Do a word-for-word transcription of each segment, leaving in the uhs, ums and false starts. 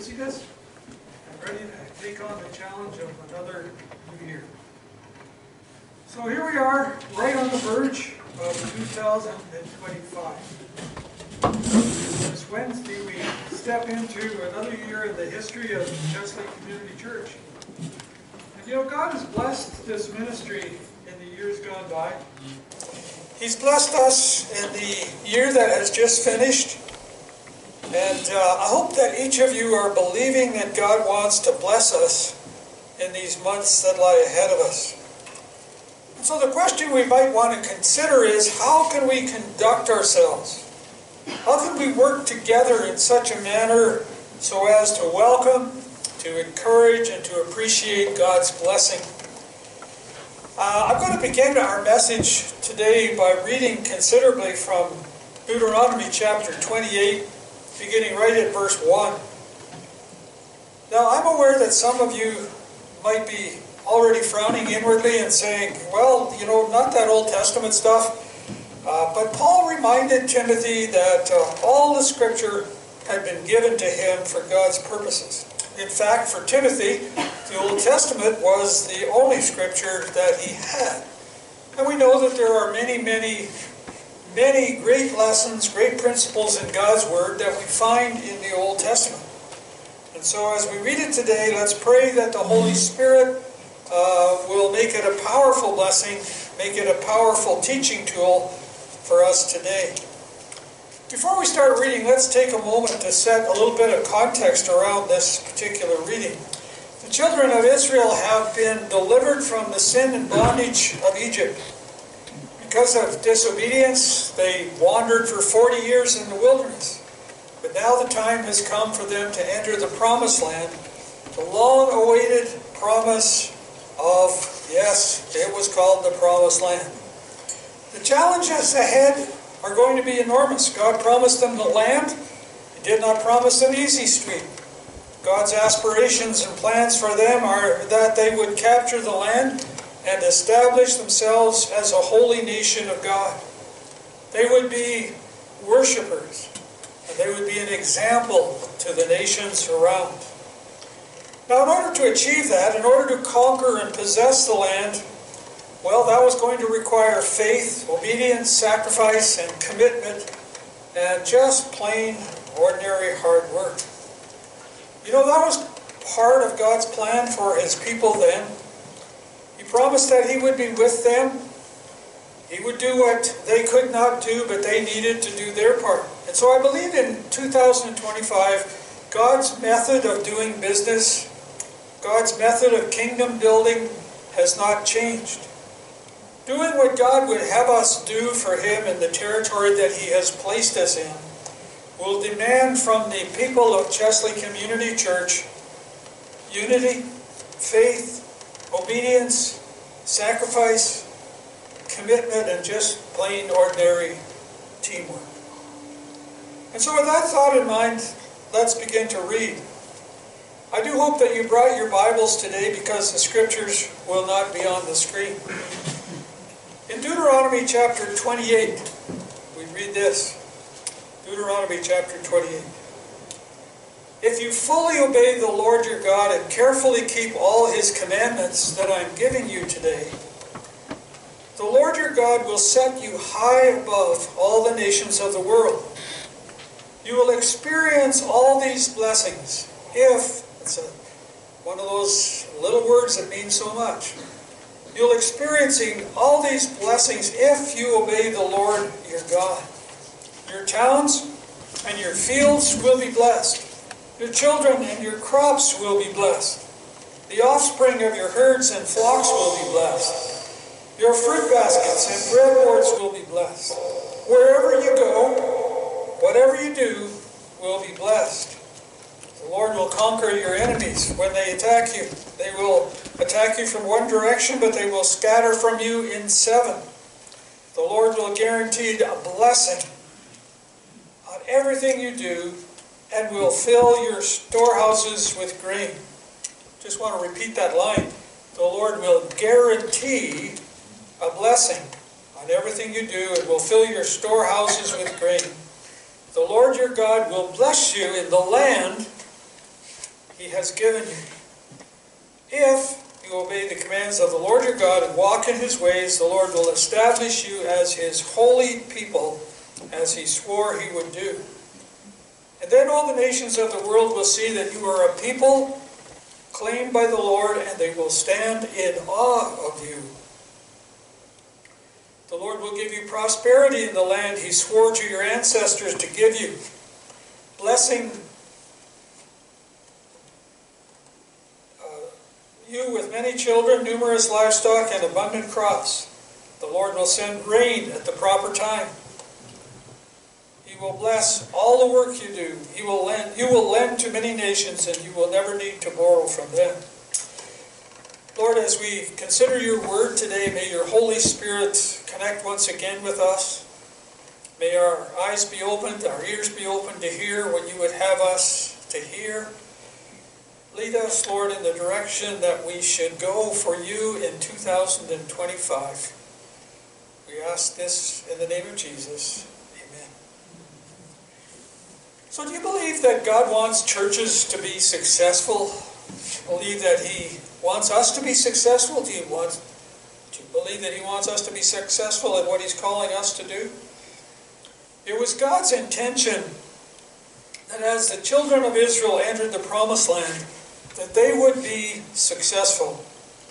busyness and ready to take on the challenge of another new year. So here we are, right on the verge of two thousand twenty-five. This Wednesday we step into another year in the history of Chesley Community Church. And you know, God has blessed this ministry in the years gone by. He's blessed us in the year that has just finished. And uh, I hope that each of you are believing that God wants to bless us in these months that lie ahead of us. And so the question we might want to consider is, how can we conduct ourselves? How can we work together in such a manner so as to welcome, to encourage, and to appreciate God's blessing? Uh, I'm going to begin our message today by reading considerably from Deuteronomy chapter twenty-eight, beginning right at verse one. Now, I'm aware that some of you might be already frowning inwardly and saying, well, you know, not that Old Testament stuff. Uh, but Paul reminded Timothy that uh, all the Scripture had been given to him for God's purposes. In fact, for Timothy, the Old Testament was the only Scripture that he had. And we know that there are many, many, many great lessons, great principles in God's Word that we find in the Old Testament. And so as we read it today, let's pray that the Holy Spirit uh, will make it a powerful blessing, make it a powerful teaching tool for us today. Before we start reading, let's take a moment to set a little bit of context around this particular reading. The children of Israel have been delivered from the sin and bondage of Egypt. Because of disobedience, they wandered for forty years in the wilderness. But now the time has come for them to enter the promised land, the long-awaited promise of, yes, it was called the promised land. The challenges ahead are going to be enormous. God promised them the land. He did not promise them easy street. God's aspirations and plans for them are that they would capture the land and establish themselves as a holy nation of God. They would be worshipers, and they would be an example to the nations around. Now, in order to achieve that, in order to conquer and possess the land, well, that was going to require faith, obedience, sacrifice, and commitment, and just plain, ordinary hard work. You know, that was part of God's plan for His people then. He promised that He would be with them. He would do what they could not do, but they needed to do their part. And so I believe in two thousand twenty-five, God's method of doing business, God's method of kingdom building has not changed. Doing what God would have us do for Him in the territory that He has placed us in will demand from the people of Chesley Community Church unity, faith, obedience, sacrifice, commitment, and just plain ordinary teamwork. And so with that thought in mind, let's begin to read. I do hope that you brought your Bibles today because the Scriptures will not be on the screen. In Deuteronomy chapter twenty-eight, we read this. Deuteronomy chapter twenty-eight. If you fully obey the Lord your God and carefully keep all His commandments that I am giving you today, the Lord your God will set you high above all the nations of the world. You will experience all these blessings if, it's a, one of those little words that means so much. You'll experiencing all these blessings if you obey the Lord your God. Your towns and your fields will be blessed. Your children and your crops will be blessed. The offspring of your herds and flocks will be blessed. Your fruit baskets and breadboards will be blessed. Wherever you go, whatever you do will be blessed. The Lord will conquer your enemies when they attack you. They will attack you from one direction, but they will scatter from you in seven. The Lord will guarantee a blessing on everything you do and will fill your storehouses with grain. Just want to repeat that line. The Lord will guarantee a blessing on everything you do and will fill your storehouses with grain. The Lord your God will bless you in the land he has given you. If you obey the commands of the Lord your God and walk in his ways, the Lord will establish you as his holy people, as he swore he would do. And then all the nations of the world will see that you are a people claimed by the Lord, and they will stand in awe of you. The Lord will give you prosperity in the land he swore to your ancestors to give you, blessing you with many children, numerous livestock, and abundant crops. The Lord will send rain at the proper time. He will bless all the work you do. He will lend, you will lend to many nations, and you will never need to borrow from them. Lord, as we consider your word today, may your Holy Spirit connect once again with us. May our eyes be opened, our ears be opened to hear what you would have us to hear. Lead us, Lord, in the direction that we should go for you in two thousand twenty-five. We ask this in the name of Jesus. Amen. So do you believe that God wants churches to be successful? Do you believe that he wants us to be successful? Do you, want, do you believe that he wants us to be successful at what he's calling us to do? It was God's intention that as the children of Israel entered the promised land, that they would be successful.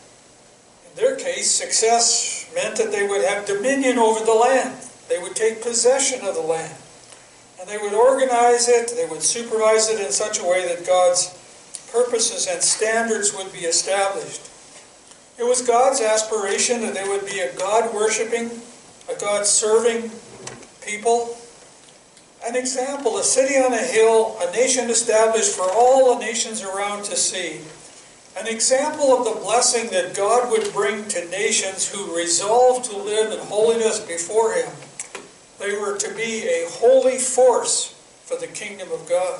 In their case, success meant that they would have dominion over the land. They would take possession of the land. And they would organize it, they would supervise it in such a way that God's purposes and standards would be established. It was God's aspiration that they would be a God-worshipping, a God-serving people. An example, a city on a hill, a nation established for all the nations around to see. An example of the blessing that God would bring to nations who resolved to live in holiness before him. They were to be a holy force for the kingdom of God.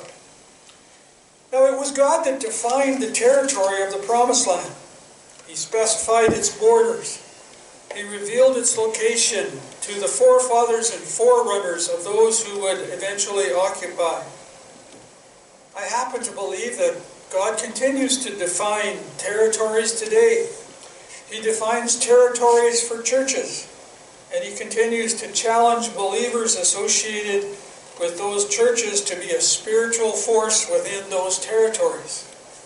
Now it was God that defined the territory of the promised land. He specified its borders. He revealed its location to the forefathers and forerunners of those who would eventually occupy. I happen to believe that God continues to define territories today. He defines territories for churches, and he continues to challenge believers associated with those churches to be a spiritual force within those territories.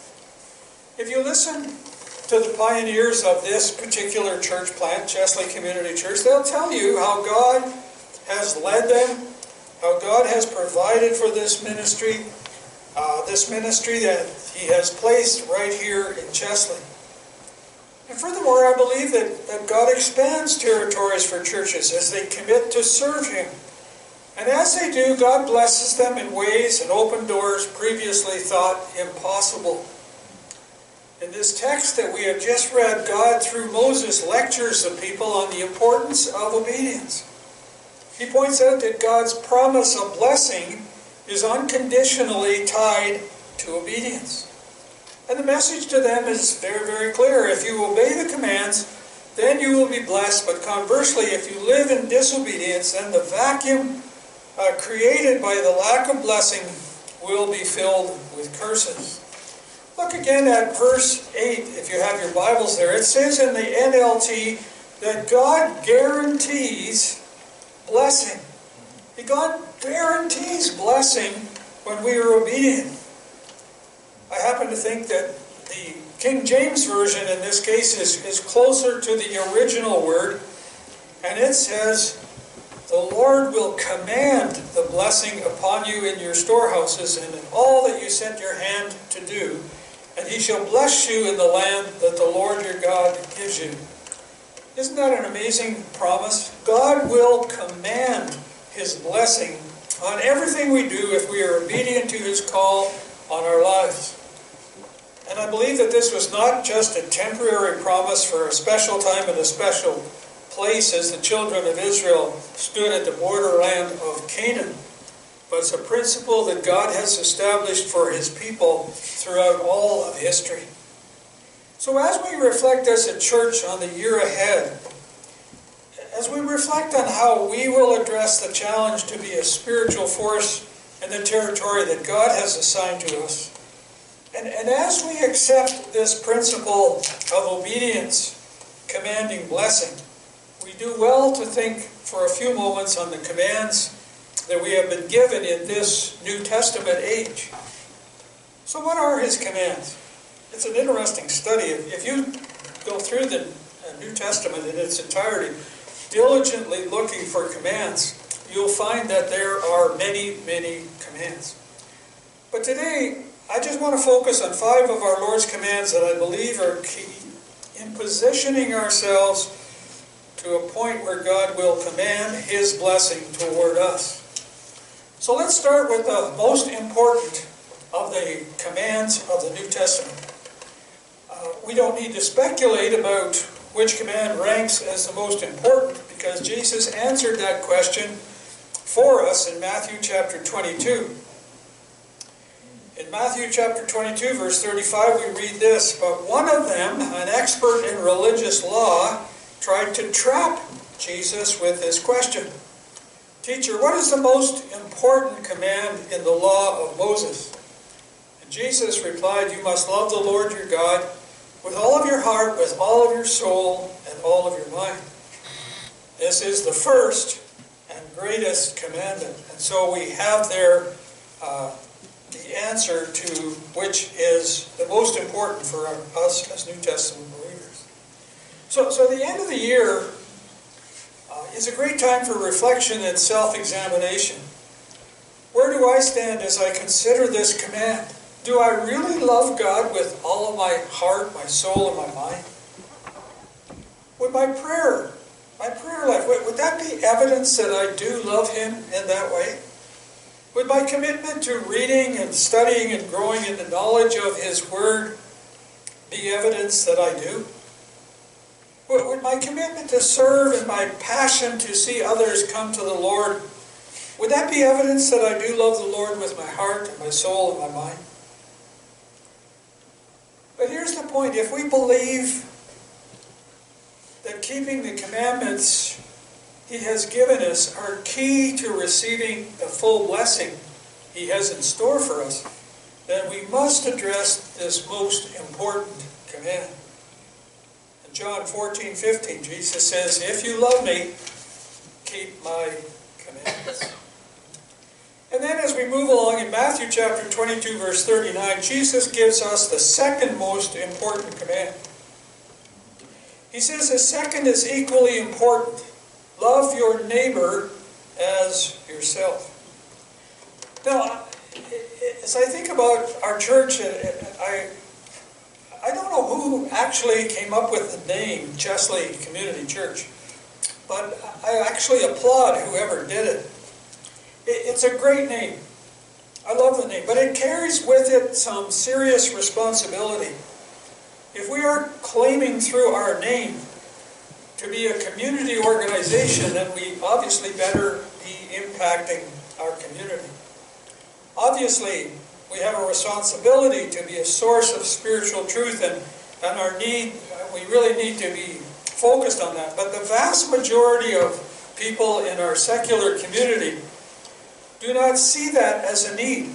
If you listen to the pioneers of this particular church plant, Chesley Community Church, they'll tell you how God has led them, how God has provided for this ministry, uh, this ministry that he has placed right here in Chesley. And furthermore, I believe that, that God expands territories for churches as they commit to serve him. And as they do, God blesses them in ways and open doors previously thought impossible. In this text that we have just read, God, through Moses, lectures the people on the importance of obedience. He points out that God's promise of blessing is unconditionally tied to obedience. And the message to them is very, very clear. If you obey the commands, then you will be blessed. But conversely, if you live in disobedience, then the vacuum uh, created by the lack of blessing will be filled with curses. Look again at verse eight, if you have your Bibles there. It says in the N L T that God guarantees blessing. God guarantees blessing when we are obedient. I happen to think that the King James Version in this case is, is closer to the original word, and it says, "The Lord will command the blessing upon you in your storehouses and in all that you set your hand to do, and he shall bless you in the land that the Lord your God gives you." Isn't that an amazing promise? God will command his blessing on everything we do if we are obedient to his call on our lives. And I believe that this was not just a temporary promise for a special time and a special place as the children of Israel stood at the borderland of Canaan, but it's a principle that God has established for his people throughout all of history. So as we reflect as a church on the year ahead, as we reflect on how we will address the challenge to be a spiritual force in the territory that God has assigned to us, And, and as we accept this principle of obedience, commanding blessing, we do well to think for a few moments on the commands that we have been given in this New Testament age. So what are his commands? It's an interesting study. If you go through the New Testament in its entirety, diligently looking for commands, you'll find that there are many, many commands. But today, I just want to focus on five of our Lord's commands that I believe are key in positioning ourselves to a point where God will command his blessing toward us. So let's start with the most important of the commands of the New Testament. Uh, we don't need to speculate about which command ranks as the most important, because Jesus answered that question for us in Matthew chapter twenty-two. In Matthew chapter twenty-two, verse thirty-five, we read this, "But one of them, an expert in religious law, tried to trap Jesus with this question. 'Teacher, what is the most important command in the law of Moses?' And Jesus replied, 'You must love the Lord your God with all of your heart, with all of your soul, and all of your mind. This is the first and greatest commandment.'" And so we have there uh, the answer to which is the most important for us as New Testament believers. So, so the end of the year uh, is a great time for reflection and self-examination. Where do I stand as I consider this command? Do I really love God with all of my heart, my soul, and my mind? Would my prayer, my prayer life, would, would that be evidence that I do love him in that way? Would my commitment to reading and studying and growing in the knowledge of his word be evidence that I do? Would, would my commitment to serve and my passion to see others come to the Lord, would that be evidence that I do love the Lord with my heart and my soul and my mind? But here's the point. If we believe that keeping the commandments he has given us are key to receiving the full blessing he has in store for us, then we must address this most important command. In John fourteen fifteen, Jesus says, "If you love me, keep my commandments." And then as we move along in Matthew chapter twenty-two, verse thirty-nine, Jesus gives us the second most important command. He says the second is equally important. Love your neighbor as yourself. Now, as I think about our church, I, I don't know who actually came up with the name Chesley Community Church, but I actually applaud whoever did it. It's a great name. I love the name, but it carries with it some serious responsibility. If we are claiming through our name to be a community organization, then we obviously better be impacting our community. Obviously, we have a responsibility to be a source of spiritual truth, and, and our need, we really need to be focused on that. But the vast majority of people in our secular community do not see that as a need.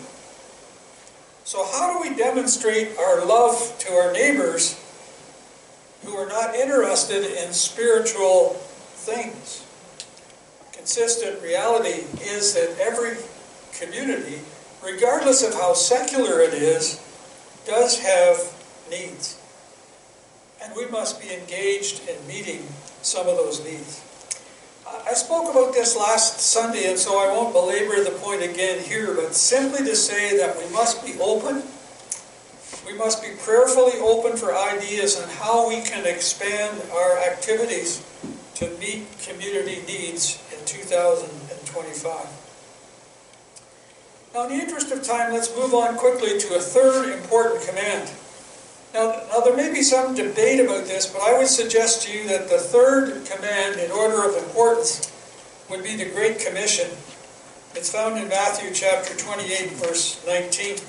So how do we demonstrate our love to our neighbors who are not interested in spiritual things? Consistent reality is that every community, regardless of how secular it is, does have needs. And we must be engaged in meeting some of those needs. I spoke about this last Sunday, and so I won't belabor the point again here, but simply to say that we must be open. We must be prayerfully open for ideas on how we can expand our activities to meet community needs in two thousand twenty-five. Now, in the interest of time, let's move on quickly to a third important command. Now, now, there may be some debate about this, but I would suggest to you that the third command in order of importance would be the Great Commission. It's found in Matthew chapter twenty-eight, verse nineteen.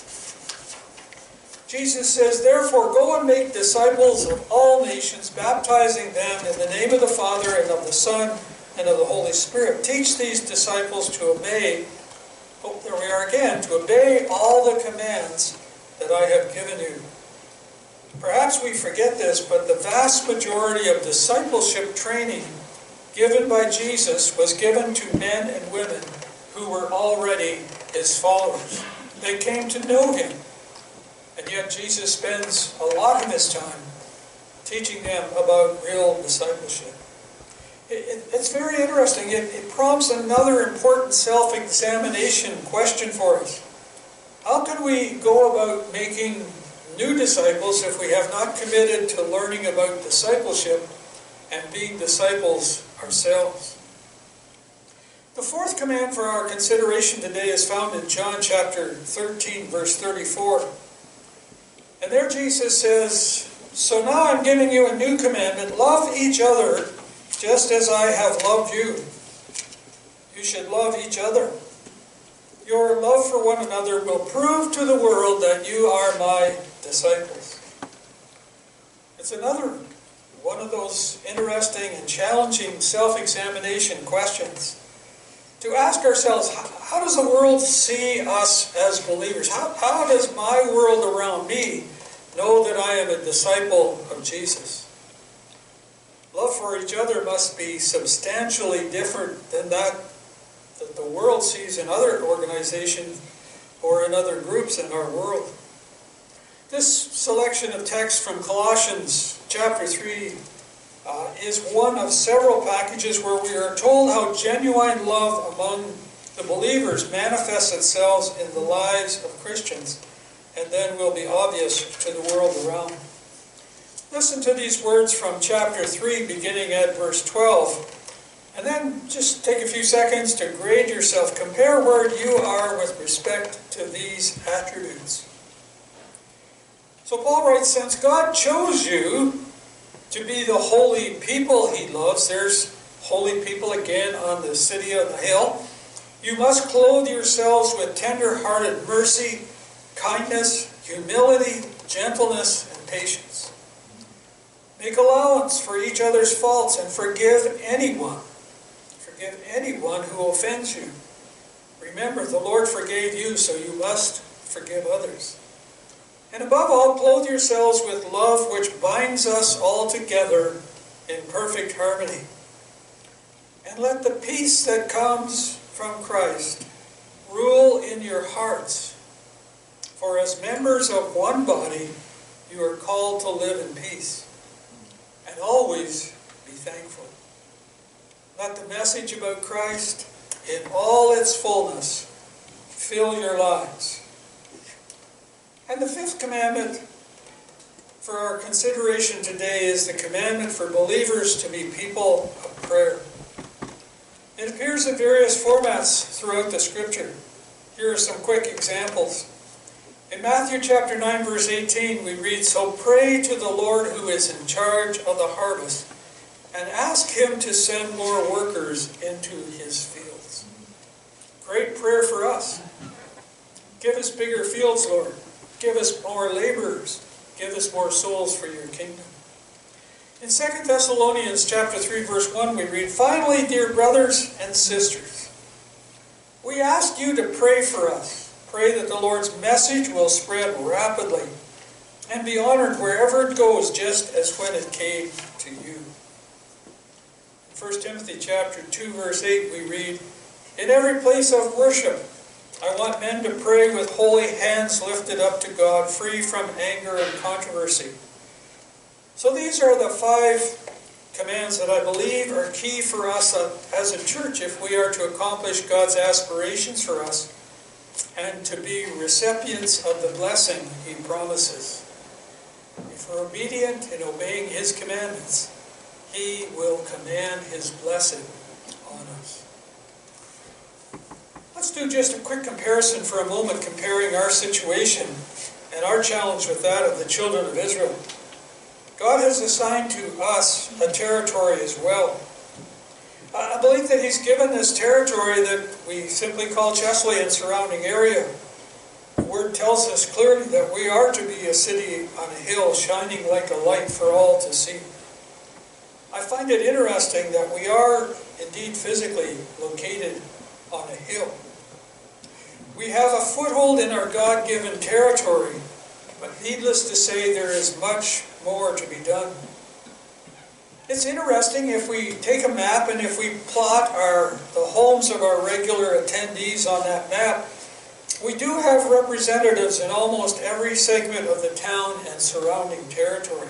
Jesus says, "Therefore go and make disciples of all nations, baptizing them in the name of the Father and of the Son and of the Holy Spirit. Teach these disciples to obey," oh, there we are again, "to obey all the commands that I have given you. Perhaps we forget this, but the vast majority of discipleship training given by Jesus was given to men and women who were already his followers. They came to know him. And yet Jesus spends a lot of his time teaching them about real discipleship. It, it, it's very interesting. It, it prompts another important self-examination question for us. How can we go about making new disciples if we have not committed to learning about discipleship and being disciples ourselves? The fourth command for our consideration today is found in John chapter thirteen, verse thirty-four. And there Jesus says, "So now I'm giving you a new commandment. Love each other just as I have loved you. You should love each other. Your love for one another will prove to the world that you are my disciples." It's another one of those interesting and challenging self-examination questions. To ask ourselves, how does the world see us as believers? How, how does my world around me know that I am a disciple of Jesus? Love for each other must be substantially different than that that the world sees in other organizations or in other groups in our world. This selection of text from Colossians chapter three uh, is one of several passages where we are told how genuine love among the believers manifests itself in the lives of Christians and then will be obvious to the world around. Listen to these words from chapter three, beginning at verse twelve. And then just take a few seconds to grade yourself. Compare where you are with respect to these attributes. So Paul writes, "Since God chose you to be the holy people he loves," there's holy people again on the city on the hill, "you must clothe yourselves with tender-hearted mercy, kindness, humility, gentleness, and patience. Make allowance for each other's faults and forgive anyone. Forgive anyone who offends you. Remember, the Lord forgave you, so you must forgive others. And above all, clothe yourselves with love, which binds us all together in perfect harmony. And let the peace that comes from Christ rule in your hearts. For as members of one body, you are called to live in peace. And always be thankful. Let the message about Christ in all its fullness fill your lives." And the fifth commandment for our consideration today is the commandment for believers to be people of prayer. It appears in various formats throughout the Scripture. Here are some quick examples. In Matthew chapter nine, verse eighteen, we read, "So pray to the Lord who is in charge of the harvest, and ask him to send more workers into his fields." Great prayer for us. Give us bigger fields, Lord. Give us more laborers. Give us more souls for your kingdom. In Second Thessalonians chapter three, verse one, we read, "Finally, dear brothers and sisters, we ask you to pray for us. Pray that the Lord's message will spread rapidly and be honored wherever it goes, just as when it came to you." In First Timothy chapter two, verse eight, we read, "In every place of worship, I want men to pray with holy hands lifted up to God, free from anger and controversy." So these are the five commands that I believe are key for us as a church if we are to accomplish God's aspirations for us and to be recipients of the blessing he promises. If we're obedient in obeying his commandments, he will command his blessing on us. Let's do just a quick comparison for a moment, comparing our situation and our challenge with that of the children of Israel. God has assigned to us a territory as well. I believe that he's given this territory that we simply call Chesley and surrounding area. The word tells us clearly that we are to be a city on a hill, shining like a light for all to see. I find it interesting that we are indeed physically located on a hill. We have a foothold in our God-given territory, But needless to say, there is much more to be done. It's interesting if we take a map and if we plot our the homes of our regular attendees on that map, we do have representatives in almost every segment of the town and surrounding territory.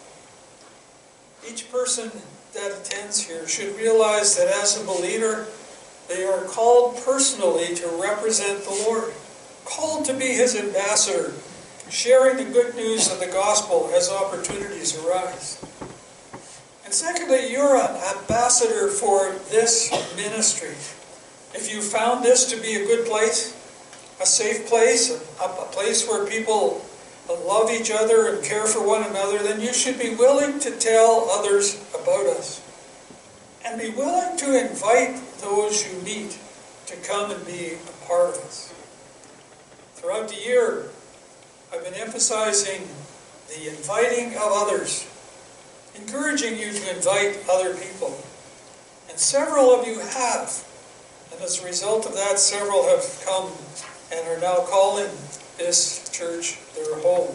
Each person that attends here should realize that as a believer, they are called personally to represent the Lord, called to be His ambassador, sharing the good news of the gospel as opportunities arise. And secondly, you're an ambassador for this ministry. If you found this to be a good place, a safe place, a, a place where people love each other and care for one another, then you should be willing to tell others about us. And be willing to invite those you meet to come and be a part of us. Throughout the year, I've been emphasizing the inviting of others, encouraging you to invite other people. And several of you have. And as a result of that, several have come and are now calling this church their home.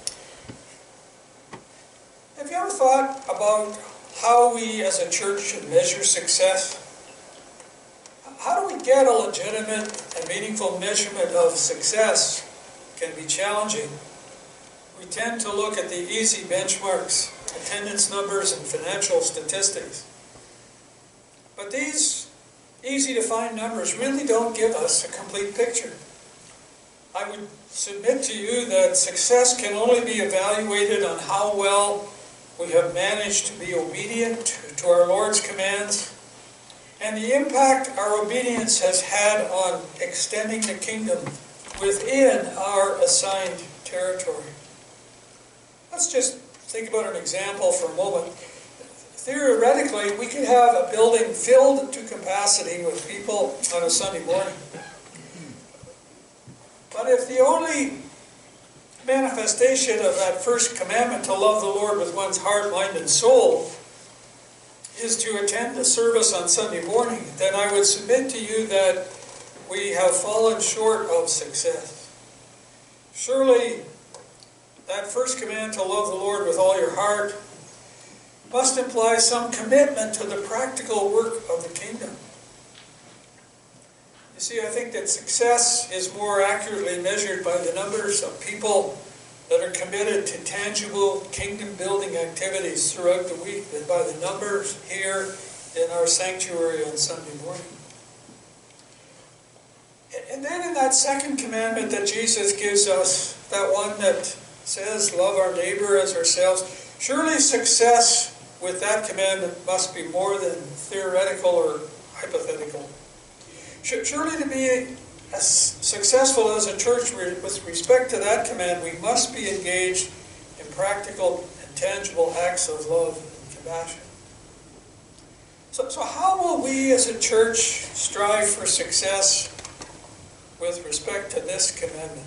Have you ever thought about how we as a church should measure success? How do we get a legitimate and meaningful measurement of success? It can be challenging. We tend to look at the easy benchmarks, attendance numbers, and financial statistics. But these easy-to-find numbers really don't give us a complete picture. I would submit to you that success can only be evaluated on how well we have managed to be obedient to our Lord's commands and the impact our obedience has had on extending the kingdom within our assigned territory. Let's just think about an example for a moment. Theoretically, we could have a building filled to capacity with people on a Sunday morning. But if the only manifestation of that first commandment to love the Lord with one's heart, mind, and soul is to attend a service on Sunday morning, then I would submit to you that we have fallen short of success. Surely, that first command to love the Lord with all your heart must imply some commitment to the practical work of the kingdom. You see, I think that success is more accurately measured by the numbers of people that are committed to tangible kingdom-building activities throughout the week than by the numbers here in our sanctuary on Sunday morning. And then in that second commandment that Jesus gives us, that one that says, love our neighbor as ourselves, surely success with that commandment must be more than theoretical or hypothetical. Surely to be as successful as a church with respect to that command, we must be engaged in practical and tangible acts of love and compassion. So, so how will we as a church strive for success with respect to this commandment?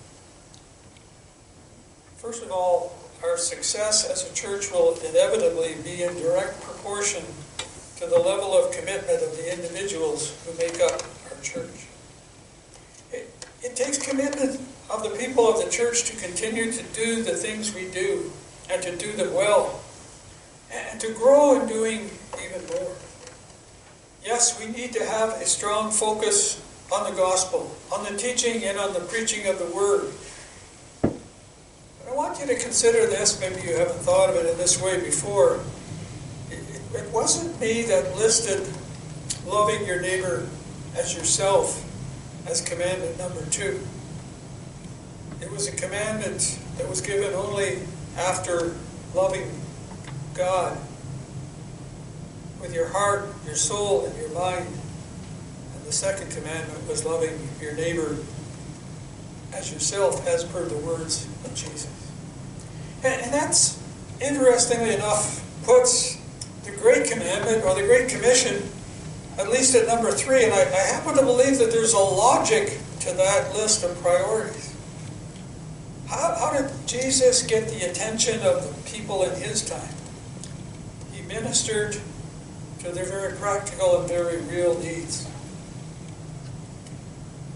First of all, our success as a church will inevitably be in direct proportion to the level of commitment of the individuals who make up our church. It, it takes commitment of the people of the church to continue to do the things we do and to do them well and to grow in doing even more. Yes, we need to have a strong focus on the gospel, on the teaching and on the preaching of the word. But I want you to consider this, maybe you haven't thought of it in this way before. It wasn't me that listed loving your neighbor as yourself as commandment number two. It was a commandment that was given only after loving God with your heart, your soul, and your mind. And the second commandment was loving your neighbor as yourself, as per the words of Jesus. And, and that's, interestingly enough, puts the Great Commandment, or the Great Commission, at least at number three, and I, I happen to believe that there's a logic to that list of priorities. How, how did Jesus get the attention of the people in his time? He ministered to their very practical and very real needs.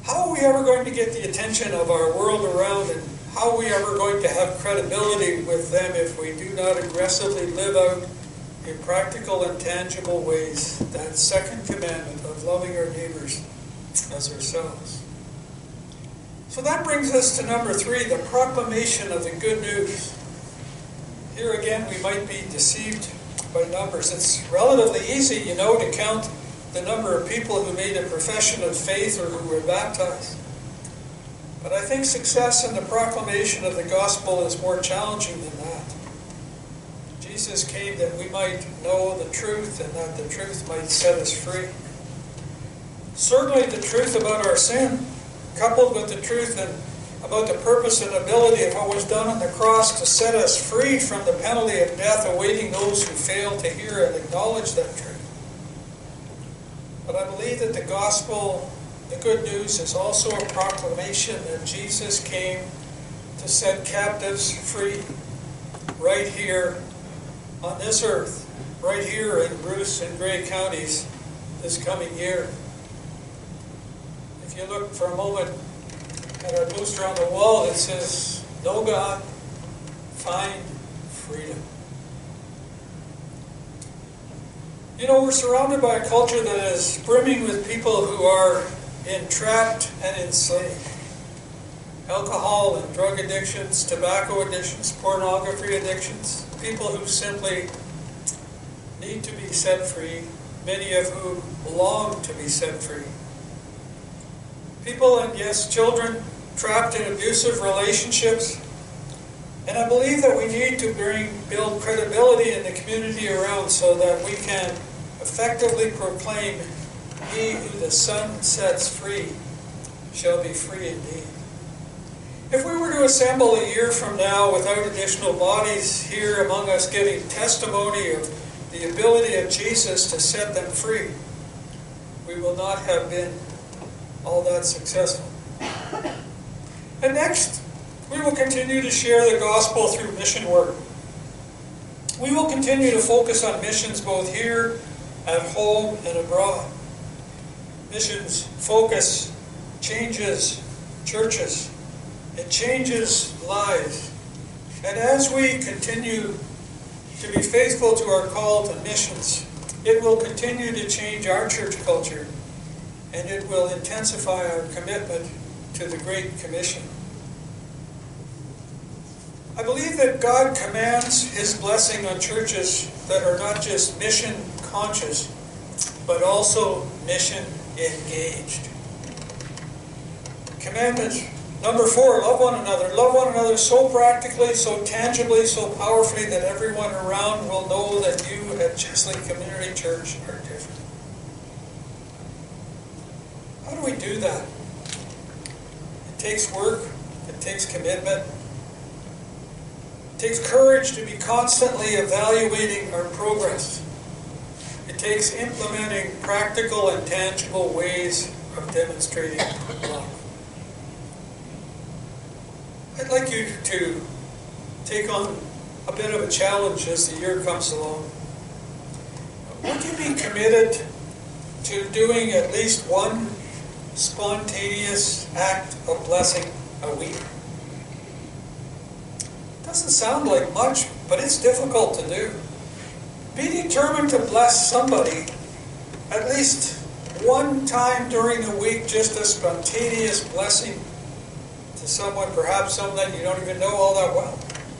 how are we ever going to get the attention of our world around, and how are we ever going to have credibility with them if we do not aggressively live out in practical and tangible ways that second commandment of loving our neighbors as ourselves? So that brings us to number three, the proclamation of the good news. Here again, we might be deceived by numbers. It's relatively easy, you know, to count the number of people who made a profession of faith or who were baptized. But I think success in the proclamation of the gospel is more challenging than that. Jesus came that we might know the truth and that the truth might set us free. Certainly the truth about our sin, coupled with the truth and about the purpose and ability of what was done on the cross to set us free from the penalty of death awaiting those who fail to hear and acknowledge that truth. But I believe that the gospel, the good news, is also a proclamation that Jesus came to set captives free right here on this earth, right here in Bruce and Grey counties this coming year. If you look for a moment at our poster on the wall, it says, "Know God, find freedom." You know, we're surrounded by a culture that is brimming with people who are entrapped and enslaved. Alcohol and drug addictions, tobacco addictions, pornography addictions, people who simply need to be set free, many of whom long to be set free. People, and yes, children, trapped in abusive relationships. And I believe that we need to bring, build credibility in the community around so that we can effectively proclaim, "He who the Son sets free shall be free indeed." If we were to assemble a year from now without additional bodies here among us giving testimony of the ability of Jesus to set them free, we will not have been all that successful. And next, we will continue to share the gospel through mission work. We will continue to focus on missions both here, at home, and abroad. Missions focus changes churches. It changes lives. And as we continue to be faithful to our call to missions, it will continue to change our church culture, and it will intensify our commitment to the Great Commission. I believe that God commands His blessing on churches that are not just mission conscious, but also mission engaged. Commandment number four, love one another. Love one another so practically, so tangibly, so powerfully that everyone around will know that you at Chesley Community Church are different. How do we do that? It takes work. It takes commitment. It takes courage to be constantly evaluating our progress. It takes implementing practical and tangible ways of demonstrating love. I'd like you to take on a bit of a challenge as the year comes along. Would you be committed to doing at least one spontaneous act of blessing a week? Doesn't sound like much, but it's difficult to do. Be determined to bless somebody at least one time during the week, just a spontaneous blessing to someone, perhaps someone that you don't even know all that well.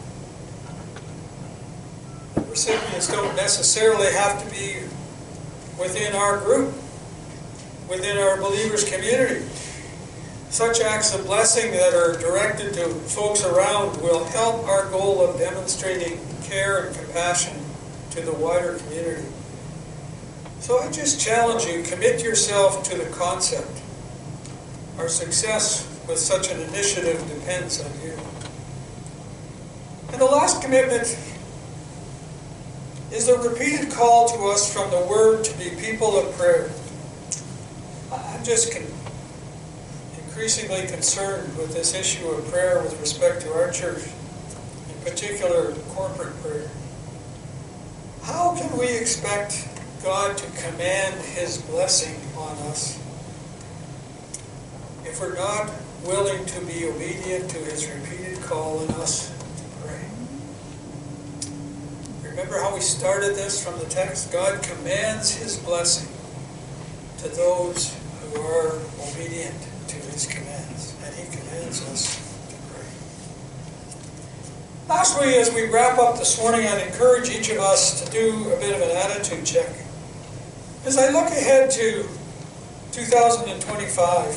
The recipients don't necessarily have to be within our group, within our believers' community. Such acts of blessing that are directed to folks around will help our goal of demonstrating care and compassion to the wider community. So I just challenge you, commit yourself to the concept. Our success with such an initiative depends on you. And the last commitment is the repeated call to us from the Word to be people of prayer. I'm just con- increasingly concerned with this issue of prayer with respect to our church, in particular corporate prayer. How can we expect God to command His blessing on us if if we're not willing to be obedient to his repeated call on us to pray. Remember how we started this from the text? God commands his blessing to those who are obedient to his commands, and he commands us to pray. Lastly, as we wrap up this morning, I'd encourage each of us to do a bit of an attitude check. As I look ahead to two thousand twenty-five,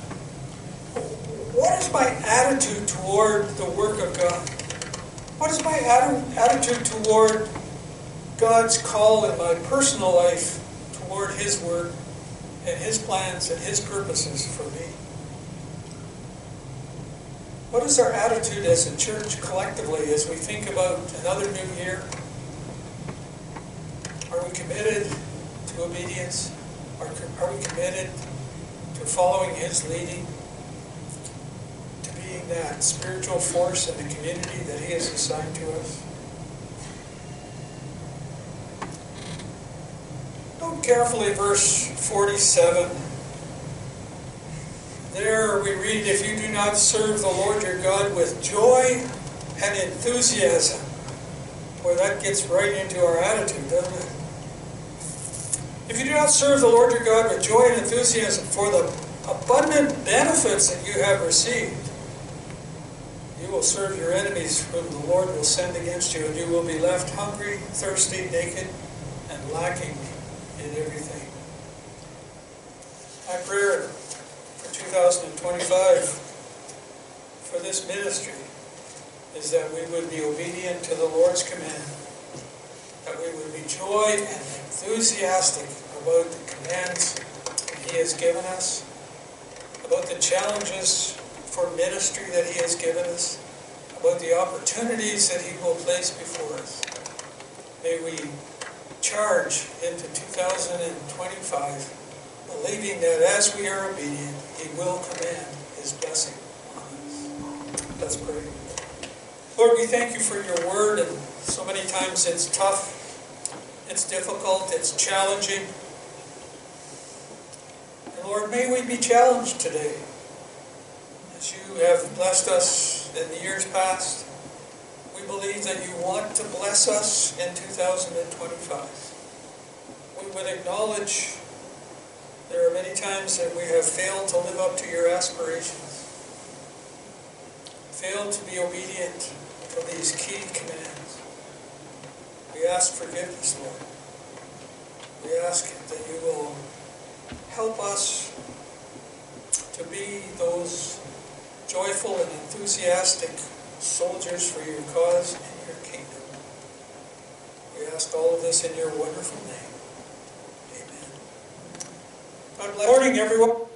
what is my attitude toward the work of God? What is my attitude toward God's call in my personal life toward his work and his plans and his purposes for me? What is our attitude as a church collectively as we think about another new year? Are we committed to obedience? Are, are we committed to following his leading? To being that spiritual force in the community that he has assigned to us? Note carefully verse forty-seven. There we read, if you do not serve the Lord your God with joy and enthusiasm. Boy, that gets right into our attitude, doesn't it? If you do not serve the Lord your God with joy and enthusiasm for the abundant benefits that you have received, you will serve your enemies whom the Lord will send against you, and you will be left hungry, thirsty, naked, and lacking in everything. My prayer for two thousand twenty-five for this ministry is that we would be obedient to the Lord's command, that we would be joy and enthusiastic about the commands that he has given us, about the challenges for ministry that he has given us, about the opportunities that he will place before us. May we charge into two thousand twenty-five believing that as we are obedient, he will command his blessing on us. Let's pray. Lord, we thank you for your word, and so many times it's tough, it's difficult, it's challenging. And Lord, may we be challenged today. As you have blessed us in the years past, we believe that you want to bless us in two thousand twenty-five. We would acknowledge there are many times that we have failed to live up to your aspirations, failed to be obedient to these key commands. We ask forgiveness, Lord. We ask that you will help us to be those joyful and enthusiastic soldiers for your cause and your kingdom. We ask all of this in your wonderful name. Amen. God bless. Good morning, everyone.